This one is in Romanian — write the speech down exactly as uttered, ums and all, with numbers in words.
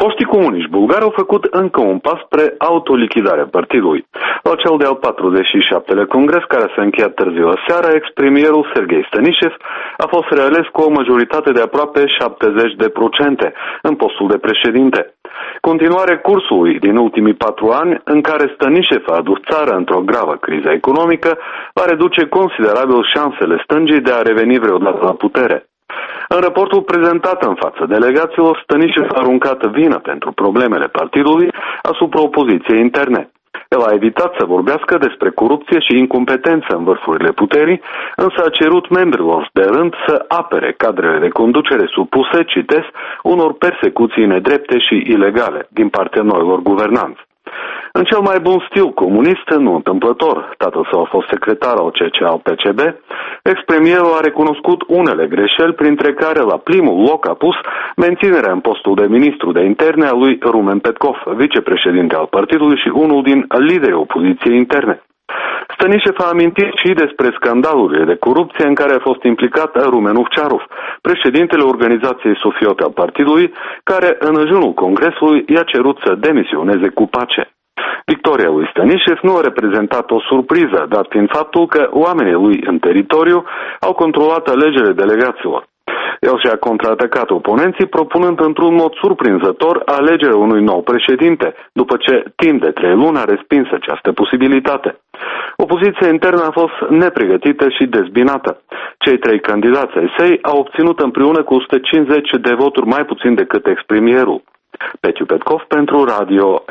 Foștii comuniști bulgari au făcut încă un pas spre autolichidarea partidului. La cel de-al patruzeci și șaptelea congres, care s-a încheiat târziu aseară, ex-premierul Serghei Stănișev a fost reales cu o majoritate de aproape șaptezeci de procente în postul de președinte. Continuarea cursului din ultimii patru ani, în care Stănișev a adus țara într-o gravă criză economică, va reduce considerabil șansele stângii de a reveni vreodată la putere. În raportul prezentat în fața delegaților, Stănișev a aruncat vină pentru problemele partidului asupra opoziției interne. El a evitat să vorbească despre corupție și incompetență în vârfurile puterii, însă a cerut membrilor de rând să apere cadrele de conducere supuse, citesc, unor persecuții nedrepte și ilegale din partea noilor guvernanți. În cel mai bun stil comunist, nu întâmplător, tatăl său a fost secretar al C C al P C B, ex-premierul a recunoscut unele greșeli, printre care la primul loc a pus menținerea în postul de ministru de interne a lui Rumen Petkov, vicepreședinte al partidului și unul din liderii opoziției interne. Stănișev a amintit și despre scandalurile de corupție în care a fost implicat Rumen Ovčarov, președintele organizației Sofiote al partidului, care în ajunul congresului i-a cerut să demisioneze cu pace. Victoria lui Stănișev nu a reprezentat o surpriză, dat fiind faptul că oamenii lui în teritoriu au controlat alegerile delegaților. El și-a contraatacat oponenții, propunând într-un mod surprinzător alegerea unui nou președinte, după ce timp de trei luni a respins această posibilitate. Opoziția internă a fost nepregătită și dezbinată. Cei trei candidați ai săi au obținut împreună cu o sută cincizeci de voturi mai puțin decât ex-premierul. Petiu Petkov pentru Radio